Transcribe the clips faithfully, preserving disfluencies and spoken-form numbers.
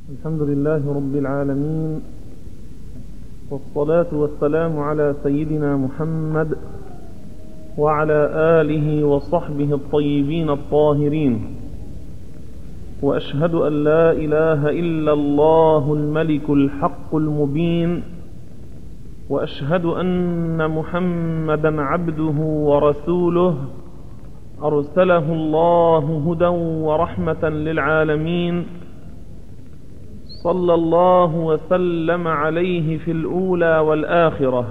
الحمد لله رب العالمين، والصلاة والسلام على سيدنا محمد وعلى آله وصحبه الطيبين الطاهرين، وأشهد أن لا إله إلا الله الملك الحق المبين، وأشهد أن محمدا عبده ورسوله أرسله الله هدى ورحمة للعالمين، صلى الله وسلم عليه في الأولى والآخرة.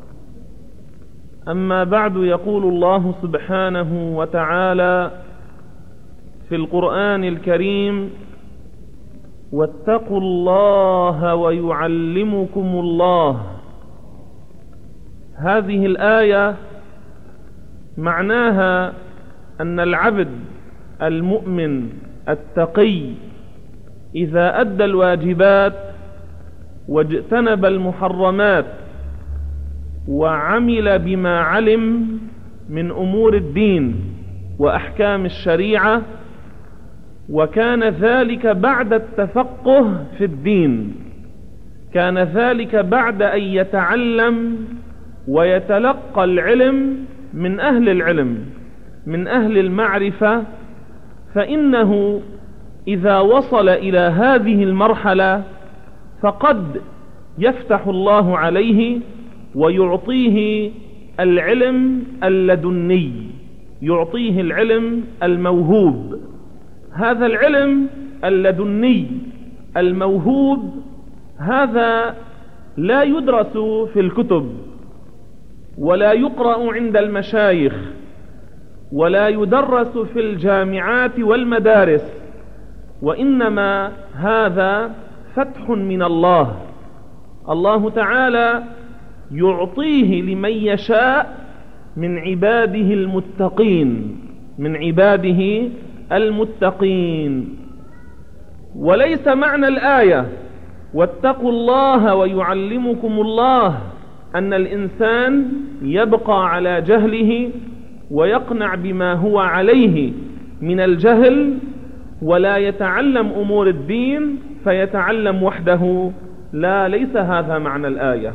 أما بعد، يقول الله سبحانه وتعالى في القرآن الكريم: واتقوا الله ويعلمكم الله. هذه الآية معناها أن العبد المؤمن التقي إذا أدى الواجبات واجتنب المحرمات وعمل بما علم من أمور الدين وأحكام الشريعة، وكان ذلك بعد التفقه في الدين، كان ذلك بعد أن يتعلم ويتلقى العلم من أهل العلم، من أهل المعرفة، فإنه إذا وصل إلى هذه المرحلة فقد يفتح الله عليه ويعطيه العلم اللدني، يعطيه العلم الموهوب. هذا العلم اللدني الموهوب هذا لا يدرس في الكتب، ولا يقرأ عند المشايخ، ولا يدرس في الجامعات والمدارس، وإنما هذا فتح من الله. الله تعالى يعطيه لمن يشاء من عباده المتقين، من عباده المتقين. وليس معنى الآية واتقوا الله ويعلمكم الله أن الإنسان يبقى على جهله ويقنع بما هو عليه من الجهل ولا يتعلم أمور الدين فيتعلم وحده. لا، ليس هذا معنى الآية،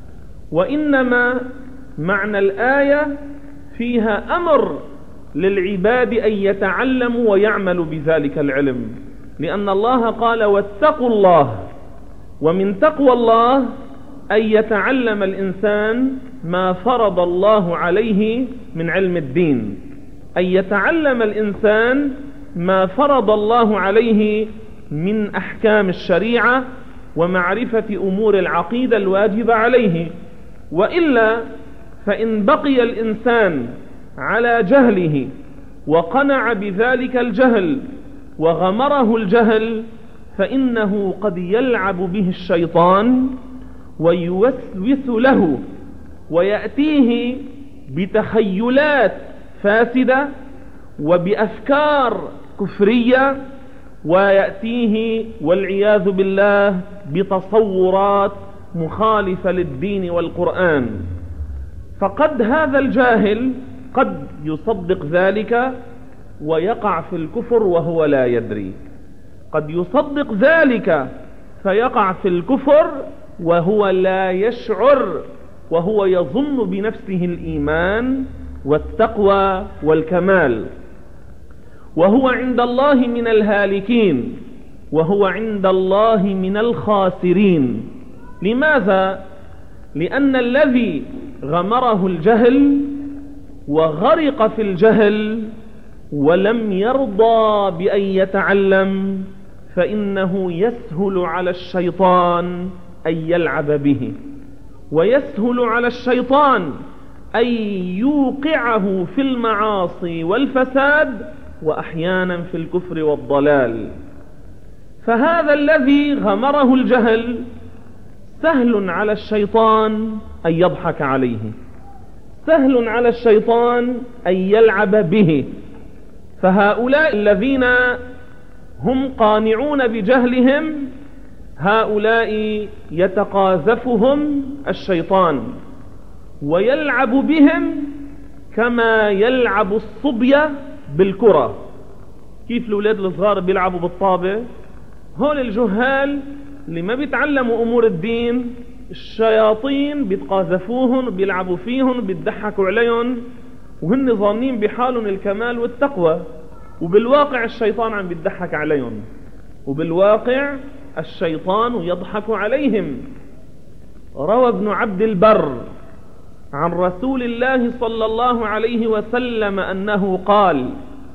وإنما معنى الآية فيها أمر للعباد أن يتعلموا ويعملوا بذلك العلم، لأن الله قال واتقوا الله، ومن تقوى الله أن يتعلم الإنسان ما فرض الله عليه من علم الدين، أن يتعلم الإنسان ما فرض الله عليه من أحكام الشريعة ومعرفة أمور العقيدة الواجبة عليه. وإلا فإن بقي الإنسان على جهله وقنع بذلك الجهل وغمره الجهل، فإنه قد يلعب به الشيطان ويوسوس له ويأتيه بتخيلات فاسدة وبأفكار كفرية، ويأتيه والعياذ بالله بتصورات مخالفة للدين والقرآن. فقد هذا الجاهل قد يصدق ذلك ويقع في الكفر وهو لا يدري، قد يصدق ذلك فيقع في الكفر وهو لا يشعر، وهو يظن بنفسه الإيمان والتقوى والكمال، وهو عند الله من الهالكين، وهو عند الله من الخاسرين. لماذا؟ لأن الذي غمره الجهل وغرق في الجهل ولم يرضى بأن يتعلم، فإنه يسهل على الشيطان أن يلعب به، ويسهل على الشيطان أن يوقعه في المعاصي والفساد، وأحيانا في الكفر والضلال. فهذا الذي غمره الجهل سهل على الشيطان أن يضحك عليه، سهل على الشيطان أن يلعب به. فهؤلاء الذين هم قانعون بجهلهم، هؤلاء يتقاذفهم الشيطان ويلعب بهم كما يلعب الصبية بالكرة. كيف الأولاد الصغار بيلعبوا بالطابة؟ هول الجهال اللي ما بيتعلموا أمور الدين، الشياطين بيتقاذفوهم، بيلعبوا فيهم، بيتضحكوا عليهم، وهن ظانين بحالهم الكمال والتقوى، وبالواقع الشيطان عم بيتضحك عليهم، وبالواقع الشيطان يضحك عليهم. روى ابن عبد البر عن رسول الله صلى الله عليه وسلم أنه قال: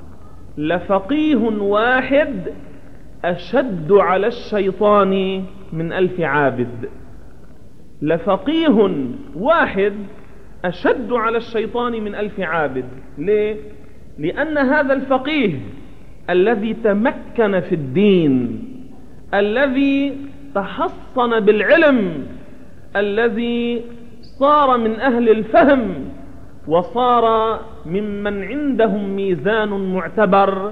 لفقيه واحد أشد على الشيطان من ألف عابد. لفقيه واحد أشد على الشيطان من ألف عابد. ليه؟ لأن هذا الفقيه الذي تمكن في الدين، الذي تحصن بالعلم، الذي صار من أهل الفهم وصار ممن عندهم ميزان معتبر،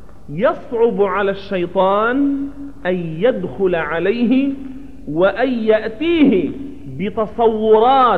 يصعب على الشيطان أن يدخل عليه وأن يأتيه بتصورات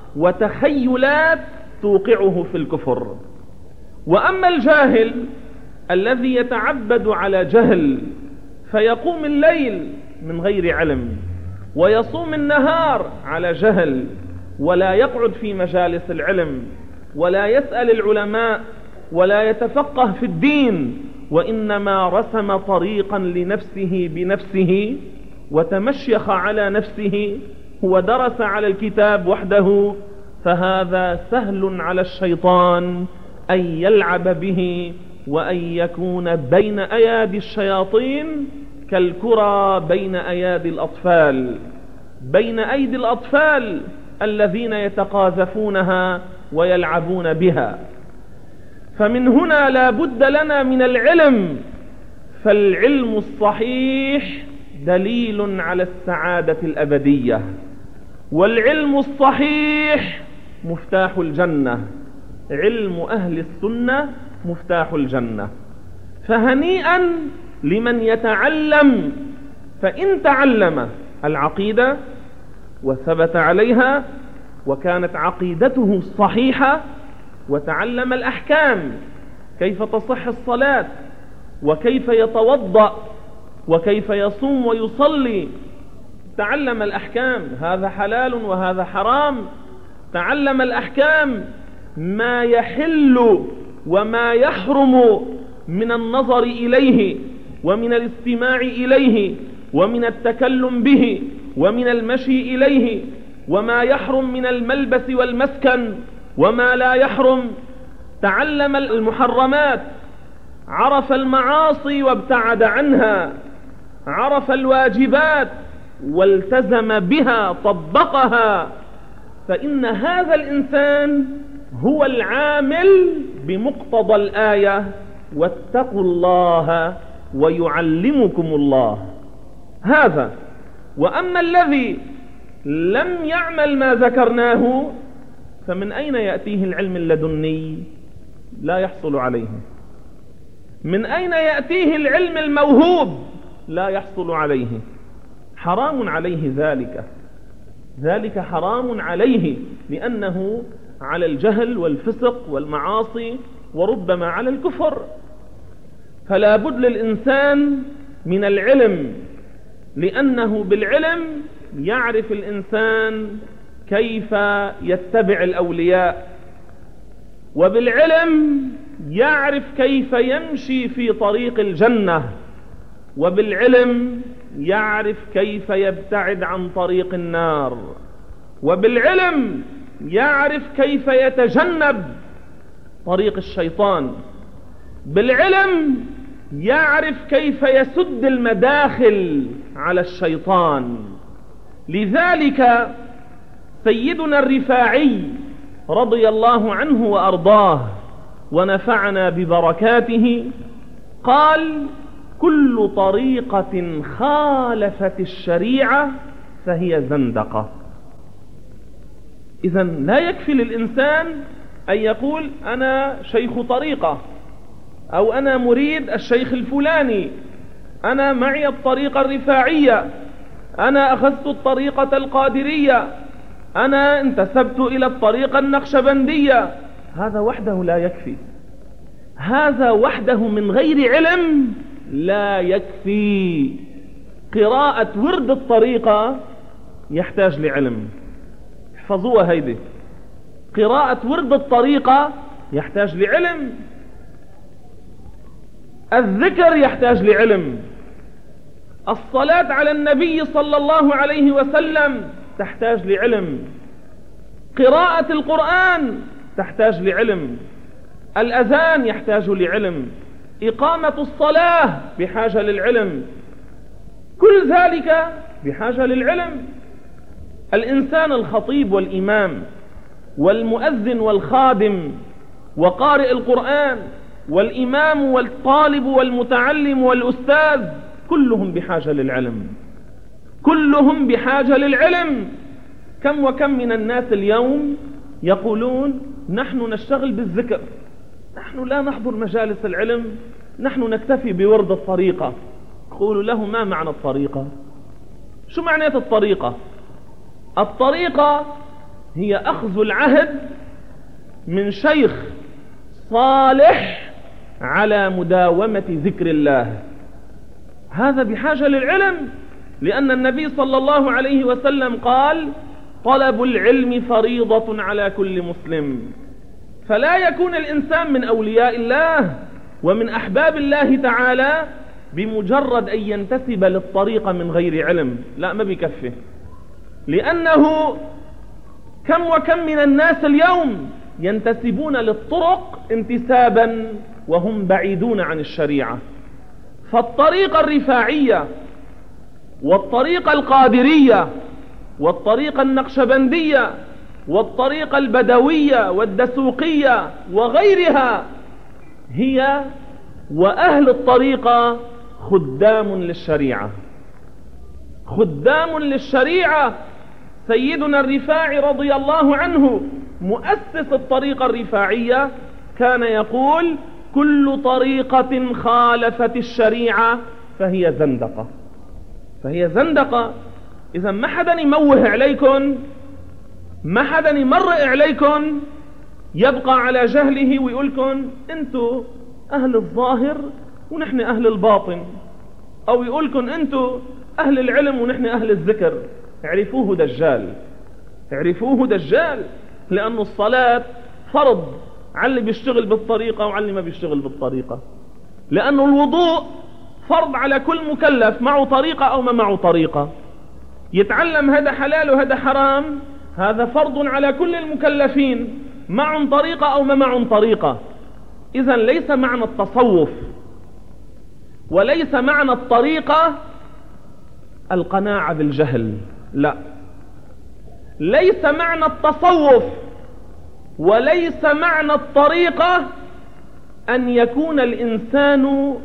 وتخيلات توقعه في الكفر. وأما الجاهل الذي يتعبد على جهل، فيقوم الليل من غير علم، ويصوم النهار على جهل، ولا يقعد في مجالس العلم، ولا يسأل العلماء، ولا يتفقه في الدين، وإنما رسم طريقا لنفسه بنفسه، وتمشيخ على نفسه، ودرس على الكتاب وحده، فهذا سهل على الشيطان أن يلعب به، وأن يكون بين أيادي الشياطين كالكرة بين أيادي الأطفال، بين أيدي الأطفال الذين يتقاذفونها ويلعبون بها. فمن هنا لا بد لنا من العلم، فالعلم الصحيح دليل على السعادة الأبدية، والعلم الصحيح مفتاح الجنة. علم أهل السنة مفتاح الجنة. فهنيئا لمن يتعلم، فإن تعلم العقيدة وثبت عليها وكانت عقيدته صحيحة، وتعلم الأحكام، كيف تصح الصلاة، وكيف يتوضأ، وكيف يصوم ويصلي، تعلم الأحكام، هذا حلال وهذا حرام، تعلم الأحكام، ما يحل وما يحرم من النظر إليه، ومن الاستماع إليه، ومن التكلم به، ومن المشي إليه، وما يحرم من الملبس والمسكن، وما لا يحرم. تعلم المحرمات، عرف المعاصي وابتعد عنها، عرف الواجبات والتزم بها، طبقها. فإن هذا الإنسان هو العامل بمقتضى الآية: واتقوا الله ويعلمكم الله. هذا. وأما الذي لم يعمل ما ذكرناه، فمن أين يأتيه العلم اللدني؟ لا يحصل عليه. من أين يأتيه العلم الموهوب؟ لا يحصل عليه. حرام عليه ذلك، ذلك حرام عليه، لأنه على الجهل والفسق والمعاصي، وربما على الكفر. فلا بد للإنسان من العلم، لأنه بالعلم يعرف الإنسان كيف يتبع الأولياء، وبالعلم يعرف كيف يمشي في طريق الجنة، وبالعلم يعرف كيف يبتعد عن طريق النار، وبالعلم يعرف كيف يتجنب طريق الشيطان، بالعلم يعرف كيف يسد المداخل على الشيطان. لذلك سيدنا الرفاعي رضي الله عنه وأرضاه ونفعنا ببركاته قال: كل طريقة خالفت الشريعة فهي زندقة. إذن لا يكفي للإنسان أن يقول: أنا شيخ طريقة، أو أنا مريد الشيخ الفلاني، أنا معي الطريقة الرفاعية، أنا أخذت الطريقة القادرية، أنا انتسبت إلى الطريقة النقشبندية. هذا وحده لا يكفي، هذا وحده من غير علم لا يكفي. قراءة ورد الطريقة يحتاج لعلم. احفظوها هيدي، قراءة ورد الطريقة يحتاج لعلم. الذكر يحتاج لعلم. الصلاة على النبي صلى الله عليه وسلم تحتاج لعلم. قراءة القرآن تحتاج لعلم. الأذان يحتاج لعلم. إقامة الصلاة بحاجة للعلم. كل ذلك بحاجة للعلم. الإنسان الخطيب والإمام والمؤذن والخادم وقارئ القرآن والإمام والطالب والمتعلم والأستاذ كلهم بحاجة للعلم، كلهم بحاجة للعلم. كم وكم من الناس اليوم يقولون نحن نشتغل بالذكر، نحن لا نحضر مجالس العلم، نحن نكتفي بورد الطريقة. قولوا له ما معنى الطريقة؟ شو معنى الطريقة؟ الطريقة هي أخذ العهد من شيخ صالح على مداومة ذكر الله. هذا بحاجة للعلم، لأن النبي صلى الله عليه وسلم قال طلب العلم فريضة على كل مسلم. فلا يكون الإنسان من أولياء الله ومن أحباب الله تعالى بمجرد أن ينتسب للطريقة من غير علم، لا، ما بيكفي. لأنه كم وكم من الناس اليوم ينتسبون للطرق انتسابا وهم بعيدون عن الشريعة. فالطريقة الرفاعية والطريقة القادرية والطريقة النقشبندية والطريقة البدوية والدسوقية وغيرها هي وأهل الطريقة خدام للشريعة، خدام للشريعة. سيدنا الرفاعي رضي الله عنه مؤسس الطريقة الرفاعية كان يقول كل طريقة خالفت الشريعة فهي زندقة، فهي زندقة. إذا ما حدا يموه عليكم، ما حدا يمرق عليكم يبقى على جهله ويقولكم انتوا أهل الظاهر ونحن أهل الباطن، أو يقولكم انتوا أهل العلم ونحن أهل الذكر. اعرفوه دجال، اعرفوه دجال، لأن الصلاة فرض على اللي بيشتغل بالطريقة وعلى اللي ما بيشتغل بالطريقة، لأن الوضوء فرض على كل مكلف معه طريقة أو ما معه طريقة. يتعلم هذا حلال وهذا حرام، هذا فرض على كل المكلفين معهم طريقة أو ما معهم طريقة. إذن ليس معنى التصوف وليس معنى الطريقة القناعة بالجهل، لا، ليس معنى التصوف وليس معنى الطريقة أن يكون الإنسان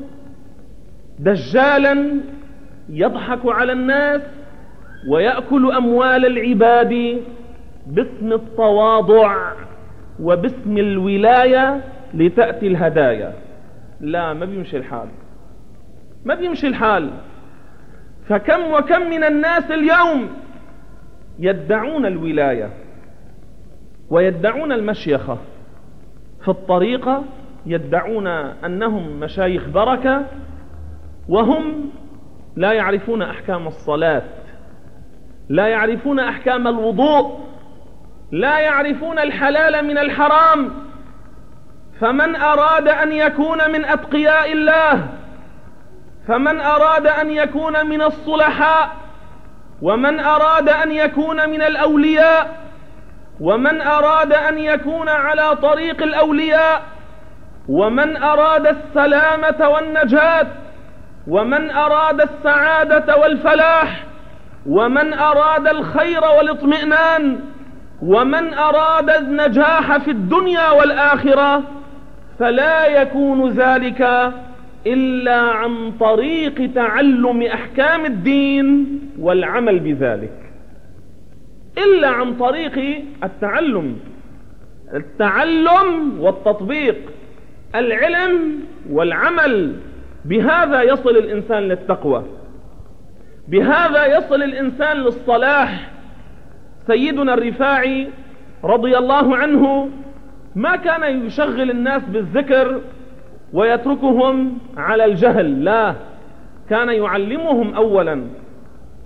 دجالا يضحك على الناس ويأكل أموال العباد باسم التواضع وباسم الولاية لتأتي الهدايا. لا، ما بيمشي الحال، ما بيمشي الحال. فكم وكم من الناس اليوم يدعون الولاية ويدعون المشيخة، في الطريقة يدعون أنهم مشايخ بركة وهم لا يعرفون أحكام الصلاة، لا يعرفون أحكام الوضوء، لا يعرفون الحلال من الحرام. فمن أراد أن يكون من أتقياء الله، فمن أراد أن يكون من الصلحاء، ومن أراد أن يكون من الأولياء، ومن أراد أن يكون على طريق الأولياء، ومن أراد السلامة والنجاة، ومن أراد السعادة والفلاح، ومن أراد الخير والاطمئنان، ومن أراد النجاح في الدنيا والآخرة، فلا يكون ذلك إلا عن طريق تعلم أحكام الدين والعمل بذلك، إلا عن طريق التعلم، التعلم والتطبيق، العلم والعمل. بهذا يصل الإنسان للتقوى، بهذا يصل الإنسان للصلاح. سيدنا الرفاعي رضي الله عنه ما كان يشغل الناس بالذكر ويتركهم على الجهل، لا، كان يعلمهم أولا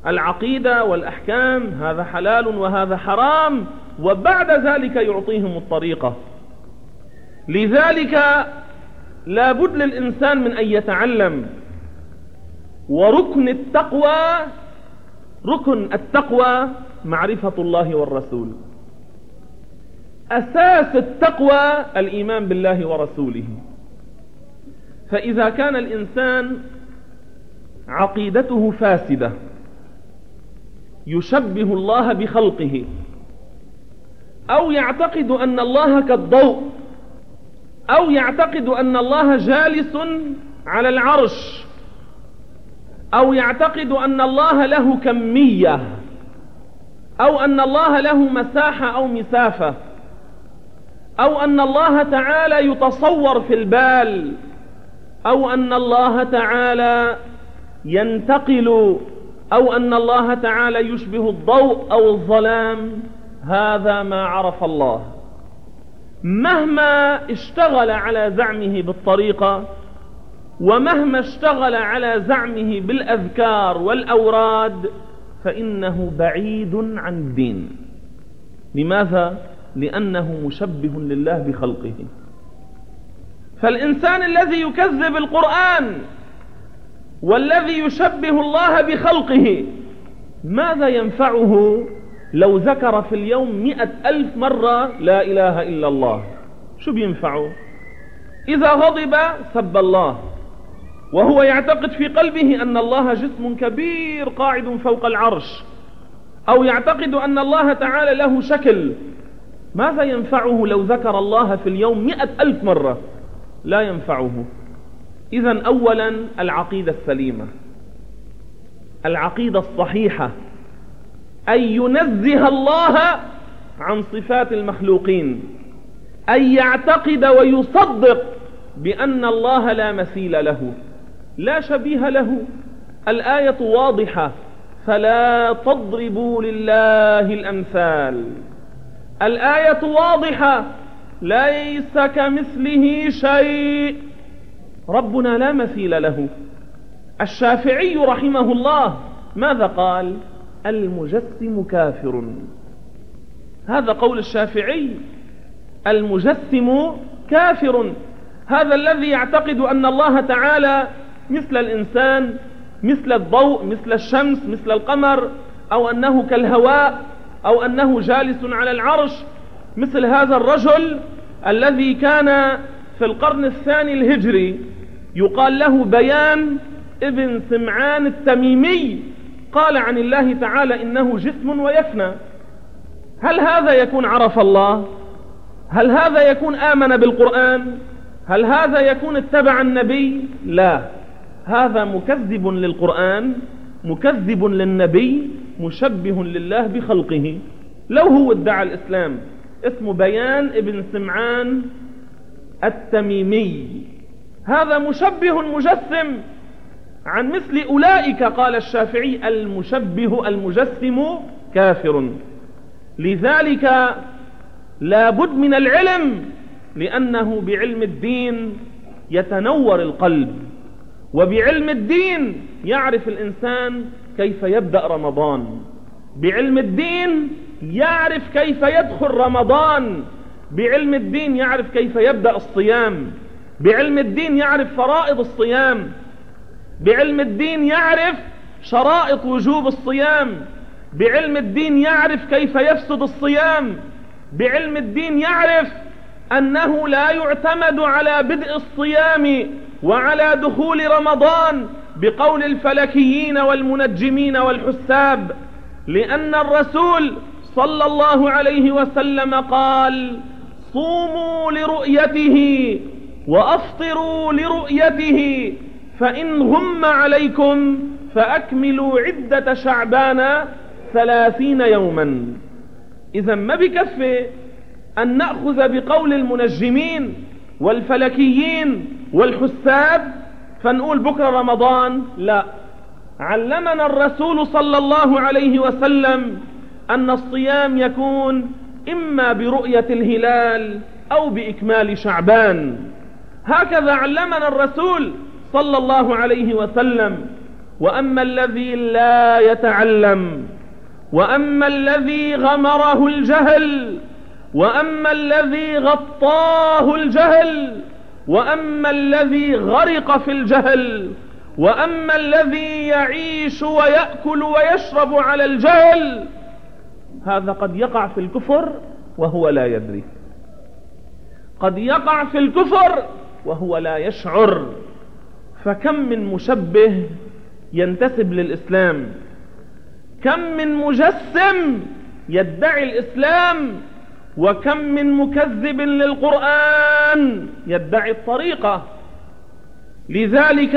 العقيدة والأحكام، هذا حلال وهذا حرام، وبعد ذلك يعطيهم الطريقة. لذلك لا بد للإنسان من أن يتعلم. وركن التقوى ركن التقوى معرفة الله والرسول. أساس التقوى الإيمان بالله ورسوله. فإذا كان الإنسان عقيدته فاسدة، يشبه الله بخلقه، أو يعتقد أن الله كالضوء، أو يعتقد أن الله جالس على العرش، أو يعتقد أن الله له كمية، أو أن الله له مساحة أو مسافة، أو أن الله تعالى يتصور في البال، أو أن الله تعالى ينتقل، أو أن الله تعالى يشبه الضوء أو الظلام، هذا ما عرف الله. مهما اشتغل على زعمه بالطريقة، ومهما اشتغل على زعمه بالأذكار والأوراد، فإنه بعيد عن الدين. لماذا؟ لأنه مشبه لله بخلقه. فالإنسان الذي يكذب القرآن والذي يشبه الله بخلقه، ماذا ينفعه لو ذكر في اليوم مئة ألف مرة لا إله إلا الله؟ شو بينفعه؟ إذا غضب سب الله، وهو يعتقد في قلبه أن الله جسم كبير قاعد فوق العرش، أو يعتقد أن الله تعالى له شكل، ماذا ينفعه لو ذكر الله في اليوم مئة ألف مرة؟ لا ينفعه. إذن أولا العقيدة السليمة، العقيدة الصحيحة، أن ينزه الله عن صفات المخلوقين، أن يعتقد ويصدق بأن الله لا مثيل له، لا شبيه له. الآية واضحة: فلا تضربوا لله الأمثال. الآية واضحة: ليس كمثله شيء. ربنا لا مثيل له. الشافعي رحمه الله ماذا قال؟ المجسم كافر. هذا قول الشافعي: المجسم كافر. هذا الذي يعتقد أن الله تعالى مثل الإنسان، مثل الضوء، مثل الشمس، مثل القمر، أو أنه كالهواء، أو أنه جالس على العرش، مثل هذا الرجل الذي كان في القرن الثاني الهجري يقال له بيان ابن سمعان التميمي، قال عن الله تعالى إنه جسم ويفنى. هل هذا يكون عرف الله؟ هل هذا يكون آمن بالقرآن؟ هل هذا يكون اتبع النبي؟ لا، هذا مكذب للقرآن، مكذب للنبي، مشبه لله بخلقه. لو هو ادعى الإسلام، اسمه بيان ابن سمعان التميمي، هذا مشبه مجسم عن مثل أولئك. قال الشافعي: المشبه المجسم كافر. لذلك لا بد من العلم، لأنه بعلم الدين يتنور القلب، وبعلم الدين يعرف الإنسان كيف يبدأ رمضان، بعلم الدين يعرف كيف يدخل رمضان، بعلم الدين يعرف كيف يبدأ الصيام، بعلم الدين يعرف فرائض الصيام، بعلم الدين يعرف شرائط وجوب الصيام، بعلم الدين يعرف كيف يفسد الصيام، بعلم الدين يعرف أنه لا يعتمد على بدء الصيام وعلى دخول رمضان بقول الفلكيين والمنجمين والحساب، لأن الرسول صلى الله عليه وسلم قال: صوموا لرؤيته وأفطروا لرؤيته، فإن غم عليكم فأكملوا عدة شعبان ثلاثين يوما. إذا ما بكفي أن نأخذ بقول المنجمين والفلكيين والحساب فنقول بكرة رمضان، لا. علمنا الرسول صلى الله عليه وسلم أن الصيام يكون إما برؤية الهلال أو بإكمال شعبان. هكذا علمنا الرسول صلى الله عليه وسلم. وأما الذي لا يتعلم، وأما الذي غمره الجهل، وأما الذي غطاه الجهل، وأما الذي غرق في الجهل، وأما الذي يعيش ويأكل ويشرب على الجهل، هذا قد يقع في الكفر وهو لا يدري، قد يقع في الكفر وهو لا يشعر. فكم من مشبه ينتسب للإسلام، كم من مجسم يدعي الإسلام، وكم من مكذب للقرآن يدعي الطريقة. لذلك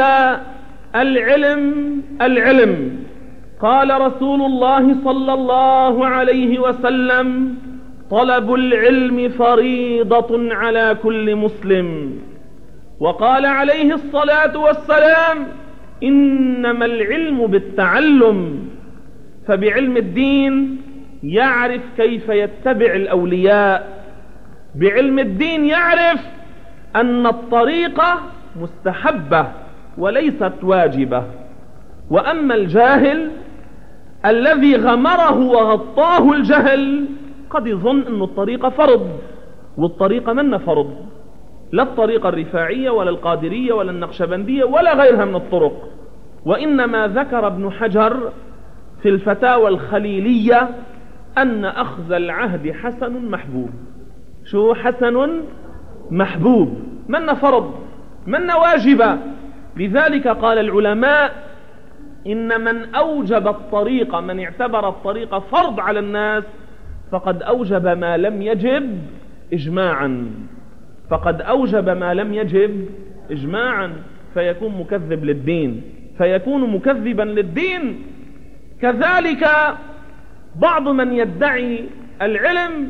العلم العلم قال رسول الله صلى الله عليه وسلم: طلب العلم فريضة على كل مسلم. وقال عليه الصلاة والسلام: إنما العلم بالتعلم. فبعلم الدين يعرف كيف يتبع الأولياء، بعلم الدين يعرف أن الطريقة مستحبة وليست واجبة. وأما الجاهل الذي غمره وغطاه الجهل قد يظن أن الطريقة فرض، والطريقة من فرض، لا الطريقة الرفاعية ولا القادرية ولا النقشبندية ولا غيرها من الطرق. وإنما ذكر ابن حجر في الفتاوى الخليلية أن أخذ العهد حسن محبوب. شو حسن محبوب؟ من فرض، من واجبة. لذلك قال العلماء: إن من أوجب الطريقة، من اعتبر الطريقة فرض على الناس، فقد أوجب ما لم يجب إجماعا، فقد أوجب ما لم يجب إجماعا، فيكون مكذب للدين، فيكون مكذبا للدين. كذلك بعض من يدعي العلم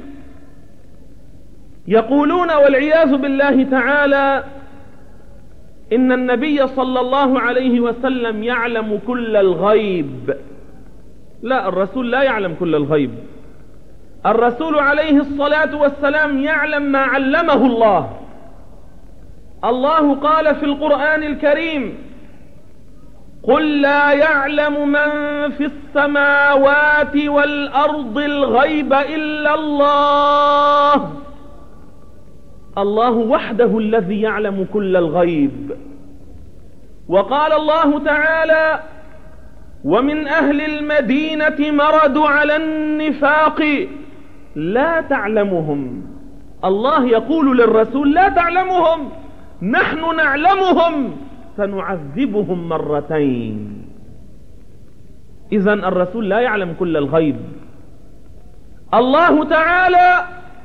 يقولون والعياذ بالله تعالى إن النبي صلى الله عليه وسلم يعلم كل الغيب. لا، الرسول لا يعلم كل الغيب. الرسول عليه الصلاة والسلام يعلم ما علمه الله. الله قال في القرآن الكريم: قل لا يعلم من في السماوات والأرض الغيب إلا الله. الله وحده الذي يعلم كل الغيب. وقال الله تعالى: ومن أهل المدينة مردوا على النفاق لا تعلمهم. الله يقول للرسول: لا تعلمهم، نحن نعلمهم سنعذبهم مرتين. إذن الرسول لا يعلم كل الغيب. الله تعالى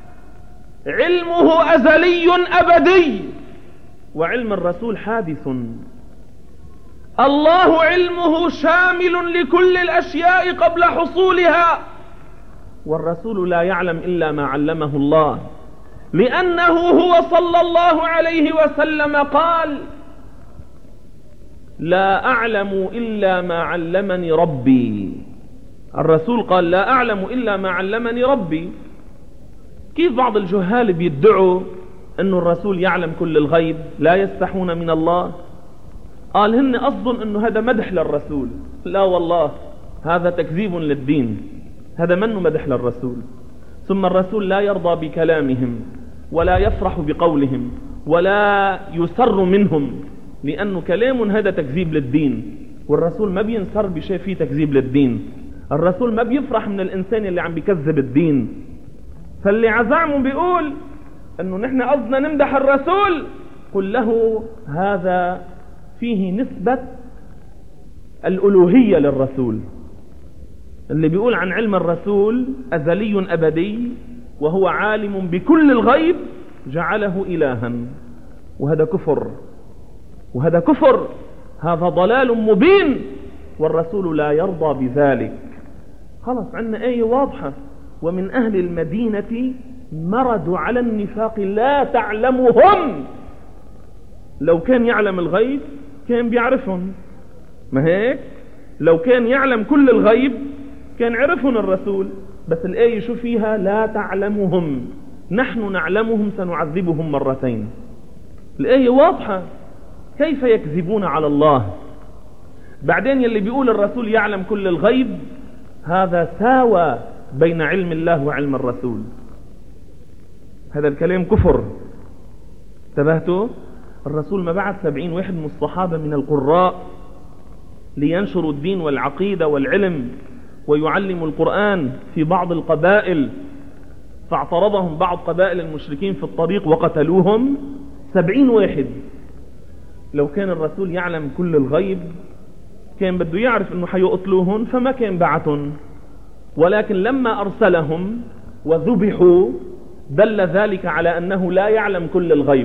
علمه أزلي أبدي، وعلم الرسول حادث. الله علمه شامل لكل الأشياء قبل حصولها، والرسول لا يعلم إلا ما علمه الله، لأنه هو صلى الله عليه وسلم قال: لا أعلم إلا ما علمني ربي. الرسول قال: لا أعلم إلا ما علمني ربي. كيف بعض الجهال بيدعوا أن الرسول يعلم كل الغيب، لا يستحون من الله؟ قال هن أصدن أنه هذا مدح للرسول. لا والله، هذا تكذيب للدين، هذا منه مدح للرسول. ثم الرسول لا يرضى بكلامهم ولا يفرح بقولهم ولا يسر منهم، لأنه كلام هذا تكذيب للدين، والرسول ما بينسر بشيء فيه تكذيب للدين. الرسول ما بيفرح من الإنسان اللي عم بيكذب الدين. فاللي عزعمه بيقول أنه نحن قصدنا نمدح الرسول، قل له هذا فيه نسبة الألوهية للرسول. اللي بيقول عن علم الرسول أزلي أبدي وهو عالم بكل الغيب جعله إلها، وهذا كفر، وهذا كفر، هذا ضلال مبين، والرسول لا يرضى بذلك. خلاص عندنا آية واضحة: ومن أهل المدينة مردوا على النفاق لا تعلمهم. لو كان يعلم الغيب كان بيعرفهم، ما هيك؟ لو كان يعلم كل الغيب كان عرفهم الرسول. بس الآية شو فيها؟ لا تعلمهم، نحن نعلمهم سنعذبهم مرتين. الآية واضحة. كيف يكذبون على الله؟ بعدين يلي بيقول الرسول يعلم كل الغيب، هذا ساوى بين علم الله وعلم الرسول. هذا الكلام كفر. انتبهتوا؟ الرسول ما بعد سبعين واحد من الصحابة من القراء لينشروا الدين والعقيدة والعلم ويعلموا القرآن في بعض القبائل، فاعترضهم بعض قبائل المشركين في الطريق وقتلوهم. سبعين واحد. لو كان الرسول يعلم كل الغيب كان بده يعرف انه حيقتلوهم فما كان بعتهم، ولكن لما ارسلهم وذبحوا دل ذلك على انه لا يعلم كل الغيب،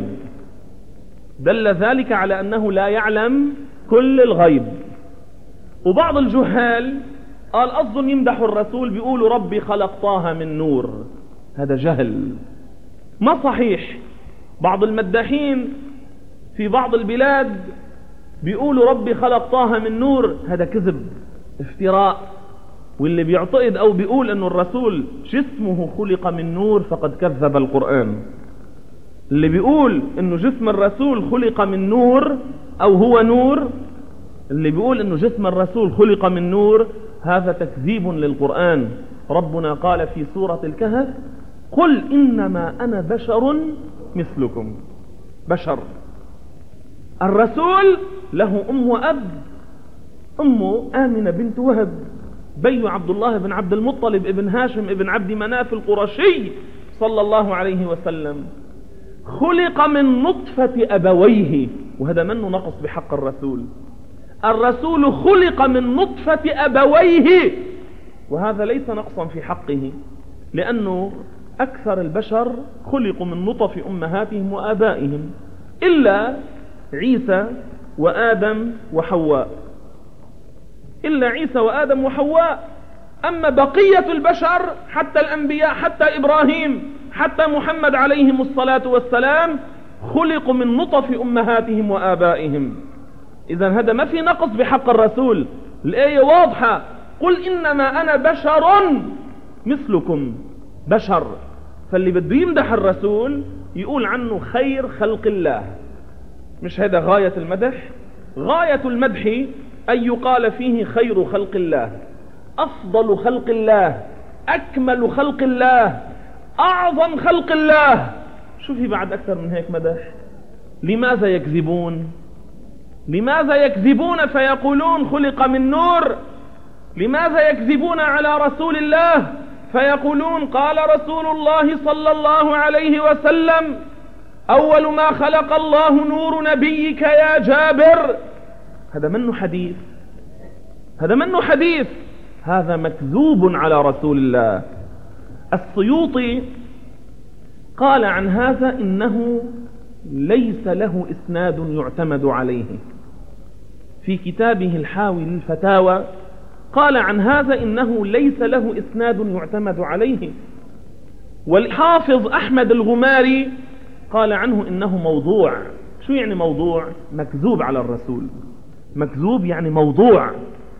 دل ذلك على انه لا يعلم كل الغيب. وبعض الجهال قال قصدهم يمدحوا الرسول بيقولوا ربي خلق طه من نور. هذا جهل ما صحيح. بعض المداحين في بعض البلاد بيقولوا ربي خلق طه من نور، هذا كذب افتراء. واللي بيعتقد او بيقول انه الرسول جسمه خلق من نور فقد كذب القرآن. اللي بيقول انه جسم الرسول خلق من نور او هو نور، اللي بيقول انه جسم الرسول خلق من نور هذا تكذيب للقرآن. ربنا قال في سورة الكهف قل إنما أنا بشر مثلكم. بشر. الرسول له أم وأب. أمه آمنة بنت وهب، بي عبد الله بن عبد المطلب ابن هاشم ابن عبد مناف القرشي صلى الله عليه وسلم. خلق من نطفة أبويه، وهذا منه نقص بحق الرسول. الرسول خلق من نطفة أبويه، وهذا ليس نقصا في حقه، لأنه أكثر البشر خلقوا من نطف أمهاتهم وآبائهم إلا عيسى وآدم وحواء، إلا عيسى وآدم وحواء. أما بقية البشر حتى الأنبياء حتى إبراهيم حتى محمد عليهم الصلاة والسلام خلقوا من نطف أمهاتهم وآبائهم. إذا هذا ما في نقص بحق الرسول، الآية واضحة. قل إنما أنا بشر مثلكم. بشر. فاللي بده يمدح الرسول يقول عنه خير خلق الله. مش هذا غاية المدح؟ غاية المدح أن يقال فيه خير خلق الله، أفضل خلق الله، أكمل خلق الله، أعظم خلق الله. شو في بعد أكثر من هيك مدح؟ لماذا يكذبون؟ لماذا يكذبون فيقولون خلق من نور؟ لماذا يكذبون على رسول الله فيقولون قال رسول الله صلى الله عليه وسلم أول ما خلق الله نور نبيك يا جابر؟ هذا منه حديث، هذا منه حديث، هذا مكذوب على رسول الله. السيوطي قال عن هذا إنه ليس له إسناد يعتمد عليه. في كتابه الحاوي للفتاوى قال عن هذا إنه ليس له إسناد يعتمد عليه. والحافظ أحمد الغماري قال عنه إنه موضوع. شو يعني موضوع؟ مكذوب على الرسول. مكذوب يعني موضوع.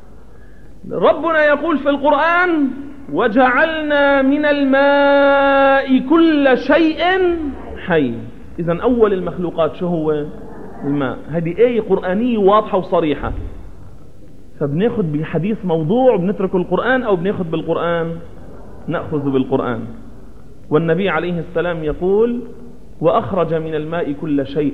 ربنا يقول في القرآن وجعلنا من الماء كل شيء حي. إذن أول المخلوقات شو هو؟ الماء. هذه آية قرآنية واضحة وصريحة. فبناخد بحديث موضوع وبنترك القرآن، أو بناخد بالقرآن نأخذ بالقرآن. والنبي عليه السلام يقول وأخرج من الماء كل شيء.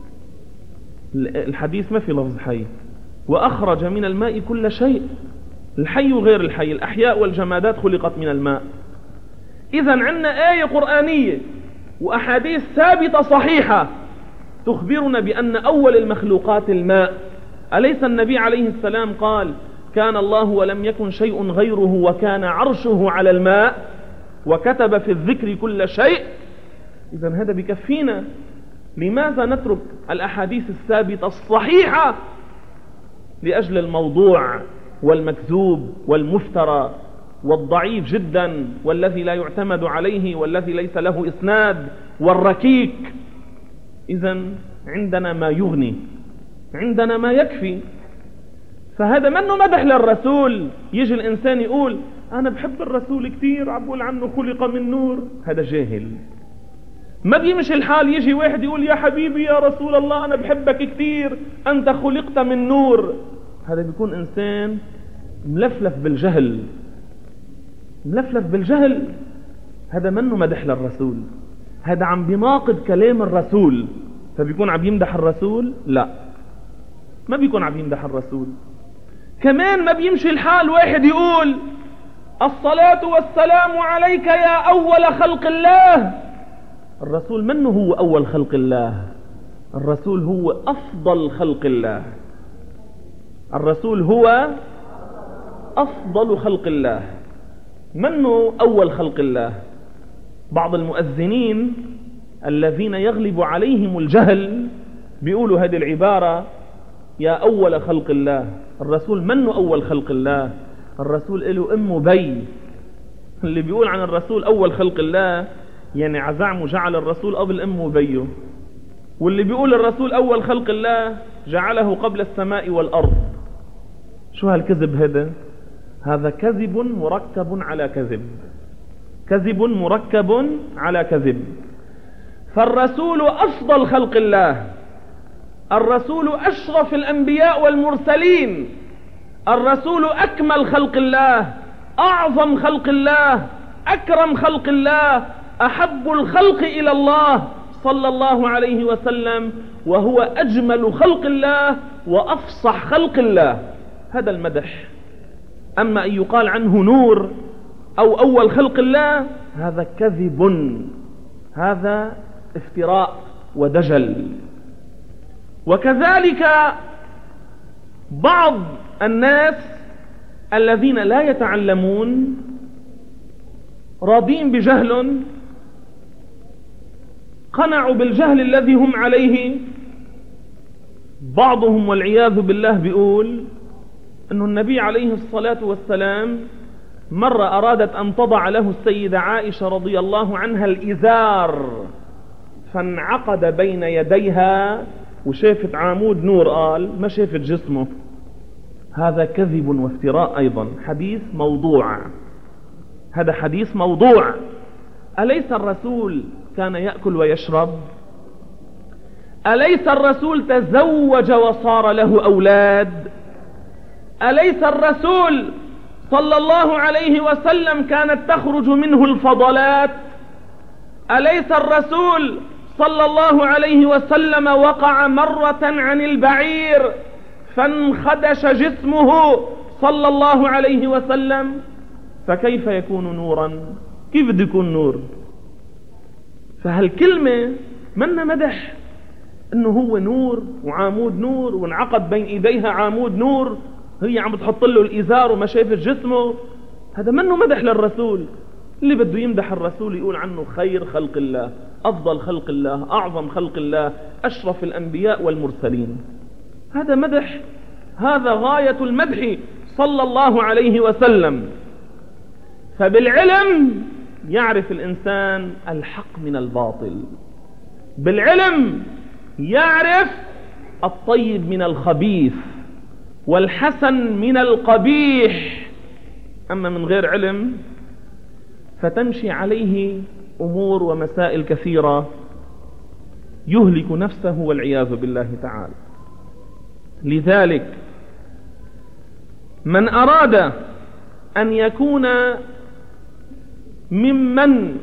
الحديث ما في لفظ حي. وأخرج من الماء كل شيء. الحي غير الحي، الأحياء والجمادات خلقت من الماء. إذن عندنا آية قرآنية وأحاديث ثابتة صحيحة تخبرنا بأن أول المخلوقات الماء. أليس النبي عليه السلام قال كان الله ولم يكن شيء غيره وكان عرشه على الماء وكتب في الذكر كل شيء؟ إذن هذا بكفينا. لماذا نترك الأحاديث الثابتة الصحيحة لأجل الموضوع والمكذوب والمفترى والضعيف جدا والذي لا يعتمد عليه والذي ليس له إسناد والركيك؟ إذن عندنا ما يغني، عندنا ما يكفي. فهذا منه مدح للرسول. يجي الإنسان يقول أنا بحب الرسول كتير، عبقول عنه خلق من نور. هذا جاهل. ما بيمشي الحال يجي واحد يقول يا حبيبي يا رسول الله أنا بحبك كتير، أنت خلقت من نور. هذا بيكون إنسان ملفلف بالجهل. ملفلف بالجهل هذا منه مدح للرسول، هذا عم بيناقض كلام الرسول. فبيكون عم يمدح الرسول؟ لا، ما بيكون عم يمدح الرسول. كمان ما بيمشي الحال واحد يقول الصلاة والسلام عليك يا أول خلق الله. الرسول منه هو أول خلق الله، الرسول هو أفضل خلق الله. الرسول هو أفضل خلق الله، منه أول خلق الله. بعض المؤذنين الذين يغلب عليهم الجهل بيقولوا هذه العبارة يا أول خلق الله. الرسول منه أول خلق الله، الرسول له أم بي. اللي بيقول عن الرسول أول خلق الله يعني عزعم جعل الرسول قبل أم بيه، واللي بيقول الرسول أول خلق الله جعله قبل السماء والأرض. شو هالكذب هذا؟ هذا كذب مركب على كذب، كذب مركب على كذب. فالرسول أفضل خلق الله، الرسول أشرف الأنبياء والمرسلين، الرسول أكمل خلق الله، أعظم خلق الله، أكرم خلق الله، أحب الخلق إلى الله صلى الله عليه وسلم، وهو أجمل خلق الله وأفصح خلق الله. هذا المدح. أما أن يقال عنه نور أو أول خلق الله هذا كذب، هذا افتراء ودجل. وكذلك بعض الناس الذين لا يتعلمون راضين بجهل، قنعوا بالجهل الذي هم عليه. بعضهم والعياذ بالله بيقول أن النبي عليه الصلاة والسلام مرة أرادت أن تضع له السيدة عائشة رضي الله عنها الإزار، فانعقد بين يديها وشافت عمود نور، قال ما شافت جسمه. هذا كذب وافتراء أيضا، حديث موضوع، هذا حديث موضوع. أليس الرسول كان يأكل ويشرب؟ أليس الرسول تزوج وصار له أولاد؟ أليس الرسول صلى الله عليه وسلم كانت تخرج منه الفضلات؟ أليس الرسول صلى الله عليه وسلم وقع مرة عن البعير فانخدش جسمه صلى الله عليه وسلم؟ فكيف يكون نورا؟ كيف بده يكون نور؟ فهالكلمة منا مدح انه هو نور وعامود نور وانعقد بين ايديها عامود نور، هي عم بتحط له الازار وما شايفت جسمه. هذا منه مدح للرسول. اللي بده يمدح الرسول يقول عنه خير خلق الله، افضل خلق الله، اعظم خلق الله، اشرف الانبياء والمرسلين. هذا مدح، هذا غاية المدح صلى الله عليه وسلم. فبالعلم يعرف الإنسان الحق من الباطل، بالعلم يعرف الطيب من الخبيث والحسن من القبيح. أما من غير علم فتمشي عليه أمور ومسائل كثيرة يهلك نفسه والعياذ بالله تعالى. لذلك من أراد أن يكون ممن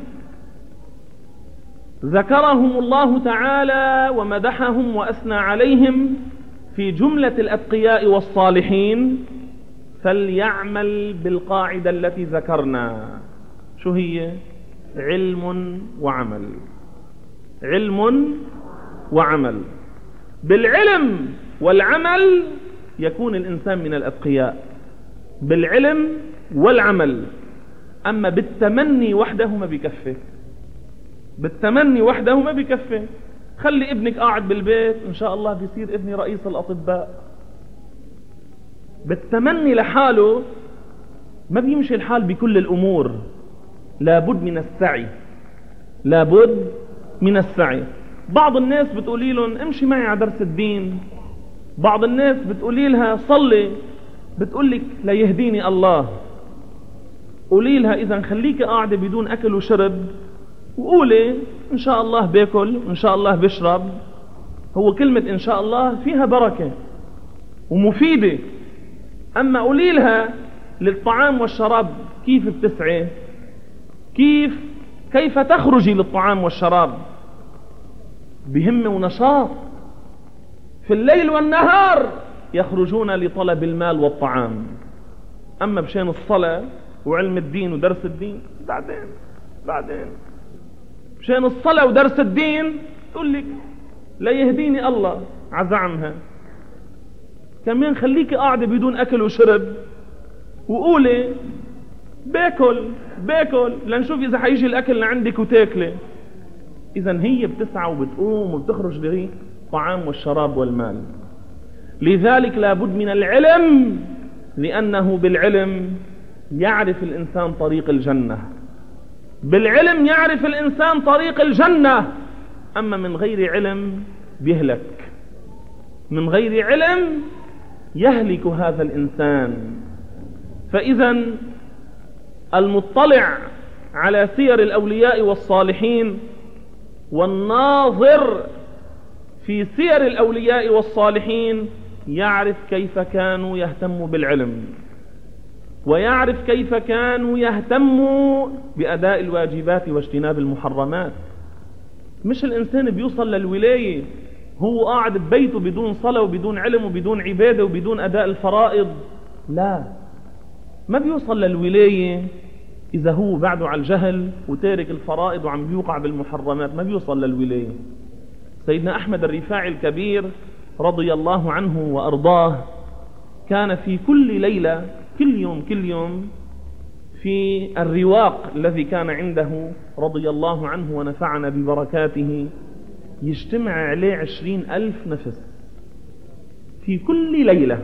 ذكرهم الله تعالى ومدحهم وأثنى عليهم في جملة الأتقياء والصالحين فليعمل بالقاعدة التي ذكرنا. شو هي؟ علم وعمل، علم وعمل. بالعلم والعمل يكون الإنسان من الأتقياء، بالعلم والعمل. أما بالتمني وحده ما بيكفي، بالتمني وحده ما بيكفي. خلي ابنك قاعد بالبيت إن شاء الله بيصير ابني رئيس الأطباء. بالتمني لحاله ما بيمشي الحال بكل الأمور، لابد من السعي، لابد من السعي. بعض الناس بتقولي لهم امشي معي على درس الدين، بعض الناس بتقولي لها صلي، بتقولك لا يهديني الله. قولي لها إذا خليك قاعدة بدون أكل وشرب، وقولي إن شاء الله بيكل وإن شاء الله بشرب. هو كلمة إن شاء الله فيها بركة ومفيدة، أما قليلها للطعام والشراب كيف بتسعى؟ كيف كيف تخرجي للطعام والشراب؟ بهمة ونشاط، في الليل والنهار يخرجون لطلب المال والطعام. أما بشان الصلاة وعلم الدين ودرس الدين بعدين بعدين بشان الصلاة ودرس الدين تقول لك لا يهديني الله عزعمها. كمان خليكي قاعدة بدون أكل وشرب وقولي باكل باكل لنشوف إذا حيجي الأكل لعندك وتاكلي. إذن هي بتسعى وبتقوم وبتخرج للطعام والشراب والمال. لذلك لابد من العلم، لأنه بالعلم يعرف الإنسان طريق الجنة. بالعلم يعرف الإنسان طريق الجنة. أما من غير علم بيهلك، من غير علم يهلك هذا الإنسان. فإذا المطلع على سير الأولياء والصالحين والناظر في سير الأولياء والصالحين يعرف كيف كانوا يهتموا بالعلم، ويعرف كيف كانوا يهتموا بأداء الواجبات واجتناب المحرمات. مش الإنسان بيوصل للولاية هو قاعد ببيته بدون صلاة وبدون علم وبدون عبادة وبدون أداء الفرائض. لا، ما بيوصل للولاية إذا هو بعده على الجهل وتارك الفرائض وعم بيوقع بالمحرمات، ما بيوصل للولاية. سيدنا أحمد الرفاعي الكبير رضي الله عنه وأرضاه كان في كل ليلة كل يوم كل يوم في الرواق الذي كان عنده رضي الله عنه ونفعنا ببركاته يجتمع عليه عشرين ألف نفس في كل ليلة،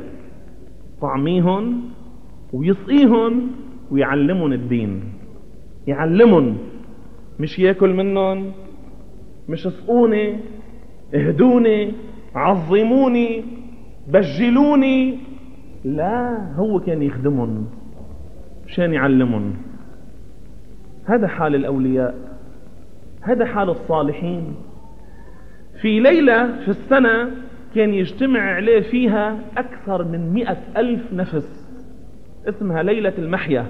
طعميهم ويسقيهم ويعلمون الدين. يعلمون، مش ياكل منهم، مش اسقوني، اهدوني، عظموني، بجلوني. لا، هو كان يخدمهم مشان يعلمهم. هذا حال الأولياء، هذا حال الصالحين. في ليلة في السنة كان يجتمع عليه فيها أكثر من مئة ألف نفس، اسمها ليلة المحيا.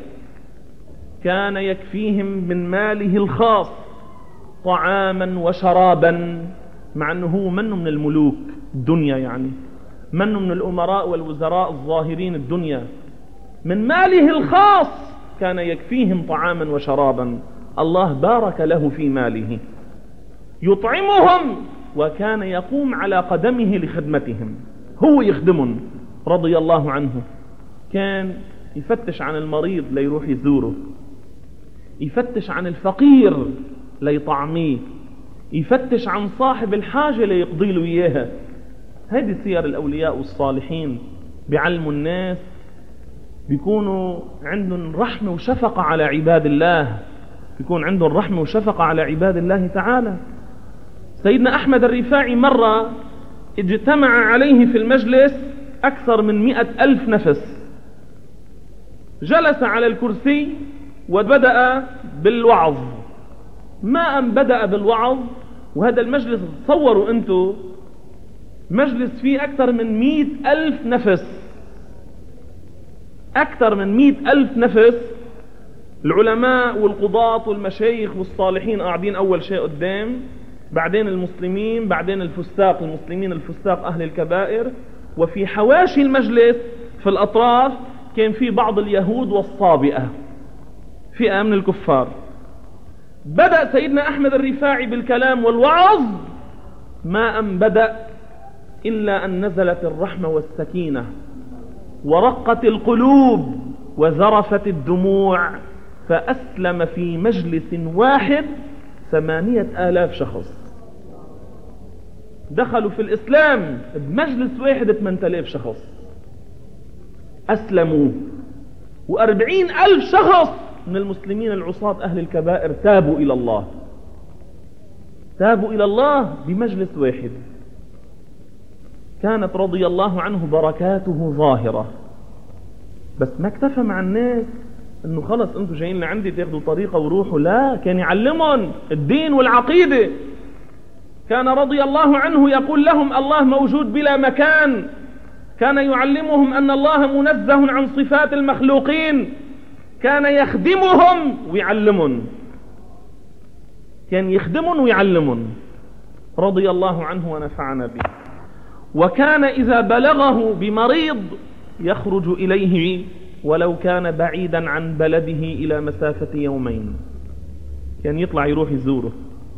كان يكفيهم من ماله الخاص طعاما وشرابا، مع أنه هو منه من الملوك الدنيا، يعني منه من الأمراء والوزراء الظاهرين الدنيا. من ماله الخاص كان يكفيهم طعاما وشرابا. الله بارك له في ماله يطعمهم، وكان يقوم على قدمه لخدمتهم، هو يخدمهم رضي الله عنه. كان يفتش عن المريض ليروح يزوره، يفتش عن الفقير ليطعميه، يفتش عن صاحب الحاجة ليقضي له إياها. هذه سير الأولياء والصالحين. بيعلموا الناس، بيكونوا عندهم رحمة وشفقة على عباد الله، بيكون عندهم رحمة وشفقة على عباد الله تعالى. سيدنا أحمد الرفاعي مرة اجتمع عليه في المجلس أكثر من مئة ألف نفس. جلس على الكرسي وبدأ بالوعظ. ما أن بدأ بالوعظ وهذا المجلس، تصوروا أنتوا مجلس فيه أكثر من مئة ألف نفس، أكثر من مئة ألف نفس. العلماء والقضاة والمشايخ والصالحين قاعدين أول شيء قدام، بعدين المسلمين، بعدين الفساق، المسلمين الفساق أهل الكبائر. وفي حواشي المجلس في الأطراف كان في بعض اليهود والصابئة، فئة من الكفار. بدأ سيدنا أحمد الرفاعي بالكلام والوعظ، ما أن بدأ إلا أن نزلت الرحمة والسكينة ورقت القلوب وذرفت الدموع، فأسلم في مجلس واحد ثمانية آلاف شخص. دخلوا في الإسلام بمجلس واحد ثمانية آلاف شخص أسلموا، وأربعين ألف شخص من المسلمين العصاة أهل الكبائر تابوا إلى الله، تابوا إلى الله بمجلس واحد. كانت رضي الله عنه بركاته ظاهرة. بس ما اكتفى مع الناس انه خلص انتوا جايين لعندي تاخدوا طريقة وروحوا، لا، كان يعلمهم الدين والعقيدة. كان رضي الله عنه يقول لهم الله موجود بلا مكان، كان يعلمهم أن الله منزه عن صفات المخلوقين، كان يخدمهم ويعلمهم، كان يخدمهم ويعلمهم رضي الله عنه ونفعنا به. وكان إذا بلغه بمريض يخرج إليه ولو كان بعيدا عن بلده إلى مسافة يومين، كان يطلع يروح يزوره.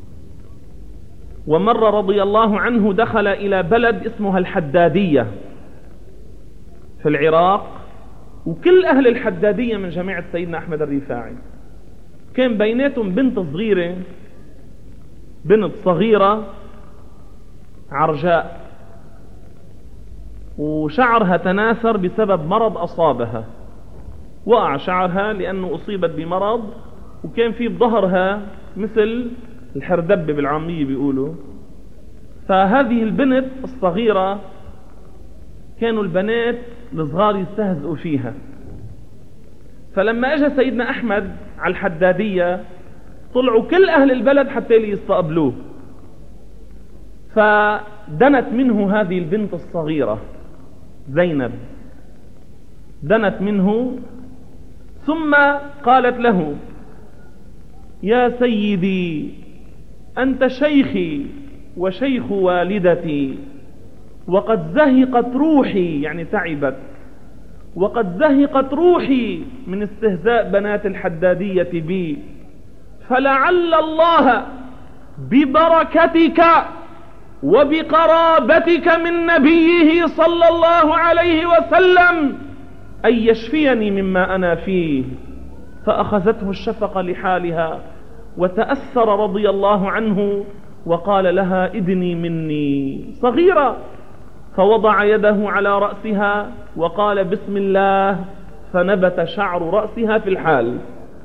ومر رضي الله عنه دخل إلى بلد اسمها الحدادية في العراق، وكل أهل الحدادية من جماعة سيدنا أحمد الرفاعي. كان بيناتهم بنت صغيرة، بنت صغيرة عرجاء، وشعرها تناثر بسبب مرض أصابها، وقع شعرها لأنه أصيبت بمرض، وكان في بظهرها مثل الحردب بالعامية بيقولوا. فهذه البنت الصغيرة كانوا البنات الصغار يستهزئوا فيها. فلما اجى سيدنا أحمد على الحدادية طلعوا كل أهل البلد حتى يستقبلوه، فدنت منه هذه البنت الصغيرة زينب، دنت منه ثم قالت له: يا سيدي أنت شيخي وشيخ والدتي، وقد زهقت روحي، يعني تعبت، وقد زهقت روحي من استهزاء بنات الحدادية بي، فلعل الله ببركتك وبقرابتك من نبيه صلى الله عليه وسلم أن يشفيني مما أنا فيه. فأخذته الشفقة لحالها وتأثر رضي الله عنه وقال لها: ادني مني، صغيرة. فوضع يده على رأسها وقال: بسم الله، فنبت شعر رأسها في الحال.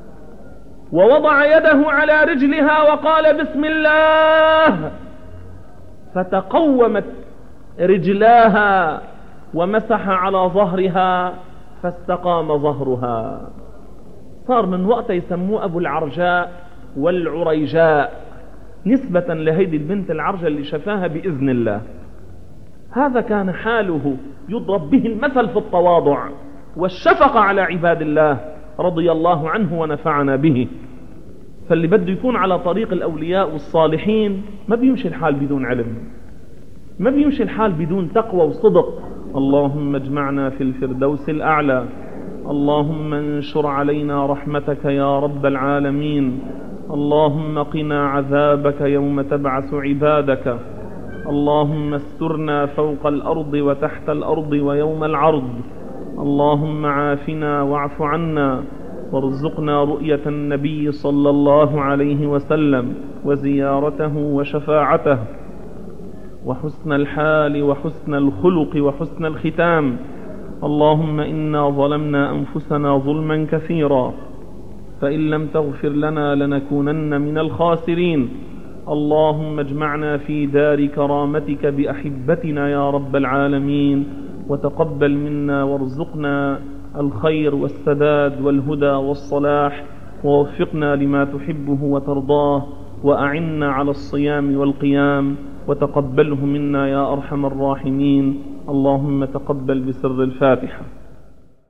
ووضع يده على رجلها وقال: بسم الله، فتقومت رجلاها ومسح على ظهرها فاستقام ظهرها. صار من وقت يسموه أبو العرجاء والعريجاء نسبة لهيدي البنت العرجة اللي شفاها بإذن الله. هذا كان حاله، يضرب به المثل في التواضع والشفقة على عباد الله رضي الله عنه ونفعنا به. فاللي بده يكون على طريق الأولياء والصالحين ما بيمشي الحال بدون علم، ما بيمشي الحال بدون تقوى وصدق. اللهم اجمعنا في الفردوس الأعلى، اللهم انشر علينا رحمتك يا رب العالمين، اللهم قنا عذابك يوم تبعث عبادك، اللهم استرنا فوق الأرض وتحت الأرض ويوم العرض، اللهم عافنا واعف عنا، وارزقنا رؤية النبي صلى الله عليه وسلم وزيارته وشفاعته، وحسن الحال وحسن الخلق وحسن الختام. اللهم إنا ظلمنا أنفسنا ظلما كثيرا، فإن لم تغفر لنا لنكونن من الخاسرين. اللهم اجمعنا في دار كرامتك بأحبتنا يا رب العالمين، وتقبل منا وارزقنا الخير والسداد والهدى والصلاح، ووفقنا لما تحبه وترضاه، وأعنا على الصيام والقيام، وتقبله منا يا أرحم الراحمين. اللهم تقبل بسر الفاتحة.